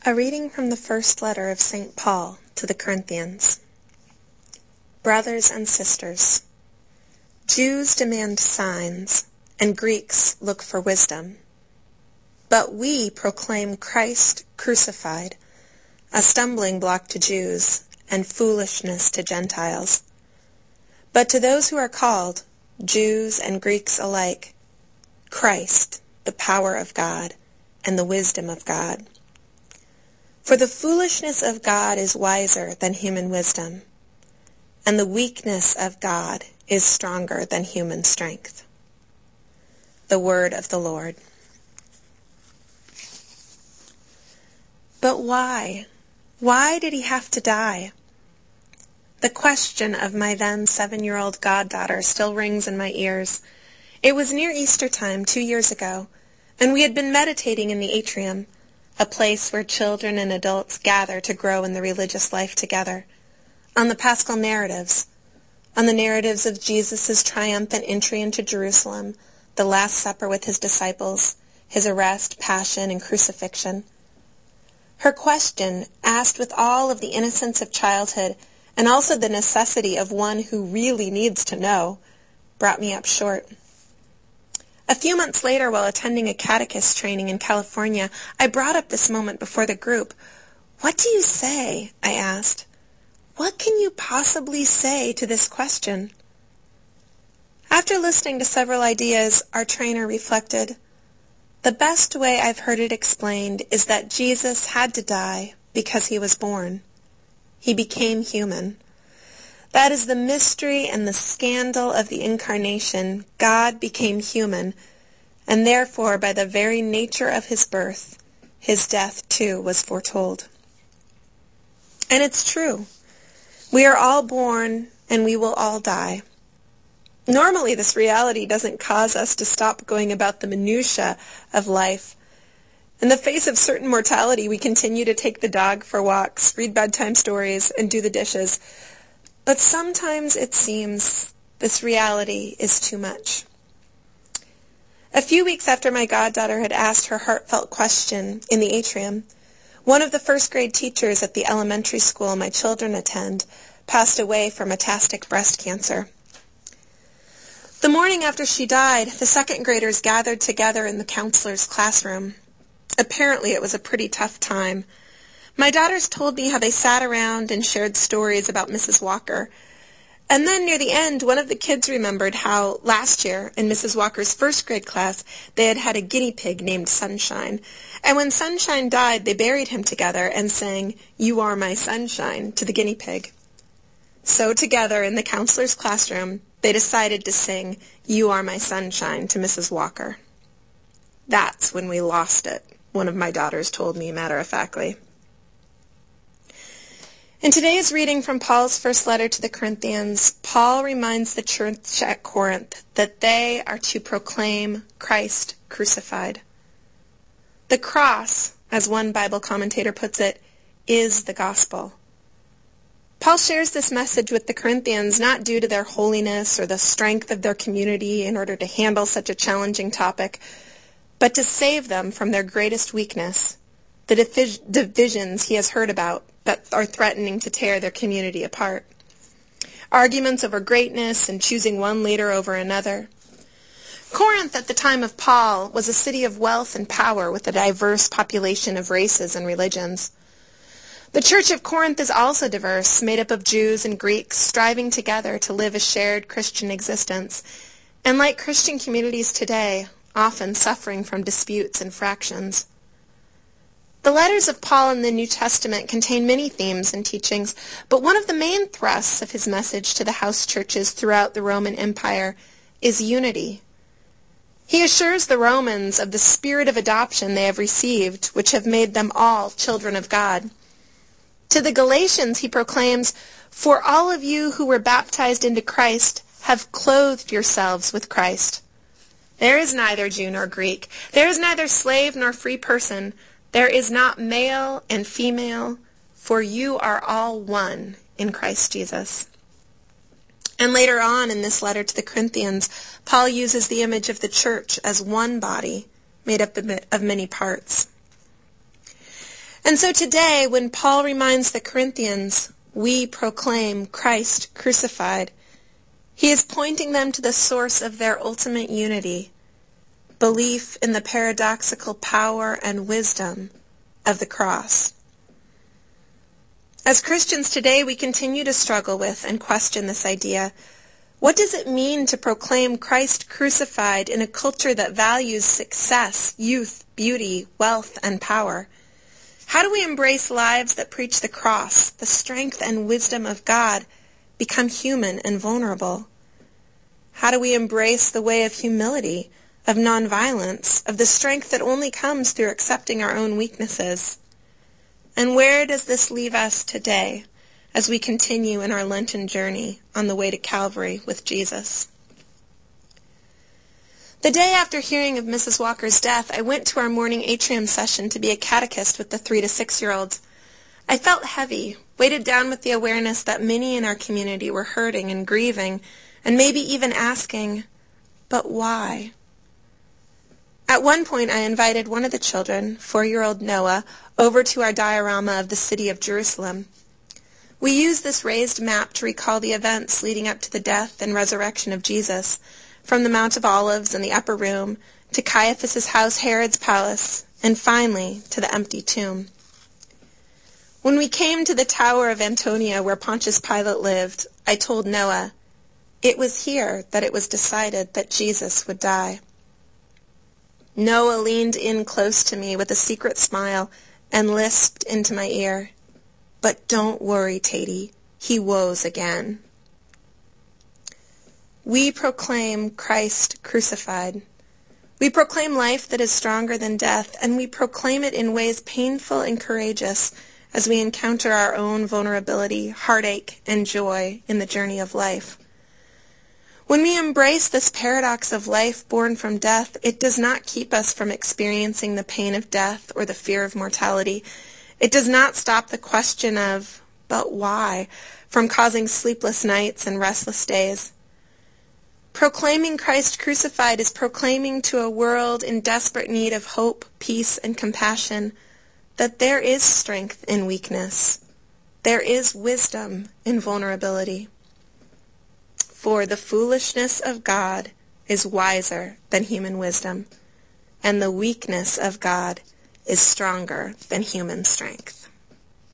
A reading from the first letter of St. Paul to the Corinthians. Brothers and sisters, Jews demand signs, and Greeks look for wisdom. But we proclaim Christ crucified, a stumbling block to Jews and foolishness to Gentiles. But to those who are called, Jews and Greeks alike, Christ, the power of God and the wisdom of God. For the foolishness of God is wiser than human wisdom, and the weakness of God is stronger than human strength. The word of the Lord. But why? Why did he have to die? The question of my then 7-year-old goddaughter still rings in my ears. It was near Easter time 2 years ago, and we had been meditating in the atrium, a place where children and adults gather to grow in the religious life together, on the Paschal narratives, on the narratives of Jesus' triumphant entry into Jerusalem, the Last Supper with his disciples, his arrest, passion, and crucifixion. Her question, asked with all of the innocence of childhood, and also the necessity of one who really needs to know, brought me up short. A few months later, while attending a catechist training in California, I brought up this moment before the group. "What do you say?" I asked. "What can you possibly say to this question?" After listening to several ideas, our trainer reflected, "The best way I've heard it explained is that Jesus had to die because he was born. He became human. That is the mystery and the scandal of the incarnation. God became human, and therefore, by the very nature of his birth, his death too was foretold." And it's true. We are all born, and we will all die. Normally, this reality doesn't cause us to stop going about the minutiae of life. In the face of certain mortality, we continue to take the dog for walks, read bedtime stories, and do the dishes. But sometimes it seems this reality is too much. A few weeks after my goddaughter had asked her heartfelt question in the atrium, one of the first-grade teachers at the elementary school my children attend passed away from metastatic breast cancer. The morning after she died, the second graders gathered together in the counselor's classroom. Apparently it was a pretty tough time. My daughters told me how they sat around and shared stories about Mrs. Walker. And then near the end, one of the kids remembered how last year in Mrs. Walker's first grade class, they had had a guinea pig named Sunshine. And when Sunshine died, they buried him together and sang, "You Are My Sunshine," to the guinea pig. So together in the counselor's classroom, they decided to sing, "You Are My Sunshine," to Mrs. Walker. That's when we lost it, one of my daughters told me matter-of-factly. In today's reading from Paul's first letter to the Corinthians, Paul reminds the church at Corinth that they are to proclaim Christ crucified. The cross, as one Bible commentator puts it, is the gospel. Paul shares this message with the Corinthians not due to their holiness or the strength of their community in order to handle such a challenging topic, but to save them from their greatest weakness, the divisions he has heard about that are threatening to tear their community apart. Arguments over greatness and choosing one leader over another. Corinth at the time of Paul was a city of wealth and power with a diverse population of races and religions. The church of Corinth is also diverse, made up of Jews and Greeks striving together to live a shared Christian existence, and like Christian communities today, often suffering from disputes and fractions. The letters of Paul in the New Testament contain many themes and teachings, but one of the main thrusts of his message to the house churches throughout the Roman Empire is unity. He assures the Romans of the spirit of adoption they have received, which have made them all children of God. To the Galatians he proclaims, "For all of you who were baptized into Christ have clothed yourselves with Christ. There is neither Jew nor Greek. There is neither slave nor free person. There is not male and female, for you are all one in Christ Jesus." And later on in this letter to the Corinthians, Paul uses the image of the church as one body made up of many parts. And so today, when Paul reminds the Corinthians, we proclaim Christ crucified, he is pointing them to the source of their ultimate unity, belief in the paradoxical power and wisdom of the cross. As Christians today, we continue to struggle with and question this idea. What does it mean to proclaim Christ crucified in a culture that values success, youth, beauty, wealth, and power? How do we embrace lives that preach the cross, the strength and wisdom of God, become human and vulnerable? How do we embrace the way of humility, of nonviolence, of the strength that only comes through accepting our own weaknesses? And where does this leave us today as we continue in our Lenten journey on the way to Calvary with Jesus? The day after hearing of Mrs. Walker's death, I went to our morning atrium session to be a catechist with the 3 to 6-year-olds. I felt heavy, weighted down with the awareness that many in our community were hurting and grieving, and maybe even asking, but why? At one point, I invited one of the children, 4-year-old Noah, over to our diorama of the city of Jerusalem. We used this raised map to recall the events leading up to the death and resurrection of Jesus, from the Mount of Olives and the upper room, to Caiaphas' house, Herod's palace, and finally to the empty tomb. When we came to the Tower of Antonia where Pontius Pilate lived, I told Noah, it was here that it was decided that Jesus would die. Noah leaned in close to me with a secret smile and lisped into my ear, but don't worry, Tatey, he woes again. We proclaim Christ crucified. We proclaim life that is stronger than death, and we proclaim it in ways painful and courageous as we encounter our own vulnerability, heartache, and joy in the journey of life. When we embrace this paradox of life born from death, it does not keep us from experiencing the pain of death or the fear of mortality. It does not stop the question of, but why, from causing sleepless nights and restless days. Proclaiming Christ crucified is proclaiming to a world in desperate need of hope, peace, and compassion that there is strength in weakness. There is wisdom in vulnerability. For the foolishness of God is wiser than human wisdom, and the weakness of God is stronger than human strength.